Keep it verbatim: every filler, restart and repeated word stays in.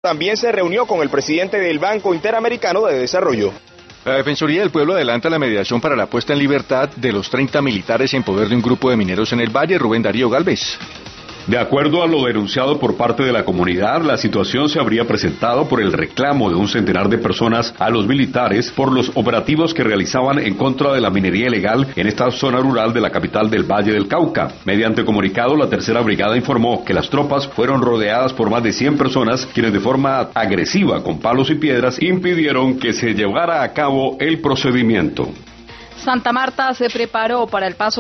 también se reunió con el presidente del Banco Interamericano de Desarrollo. La Defensoría del Pueblo adelanta la mediación para la puesta en libertad de los treinta militares en poder de un grupo de mineros en el Valle. Rubén Darío Galvez. De acuerdo a lo denunciado por parte de la comunidad, la situación se habría presentado por el reclamo de un centenar de personas a los militares por los operativos que realizaban en contra de la minería ilegal en esta zona rural de la capital del Valle del Cauca. Mediante comunicado, la tercera brigada informó que las tropas fueron rodeadas por más de cien personas, quienes de forma agresiva, con palos y piedras, impidieron que se llevara a cabo el procedimiento. Santa Marta se preparó para el paso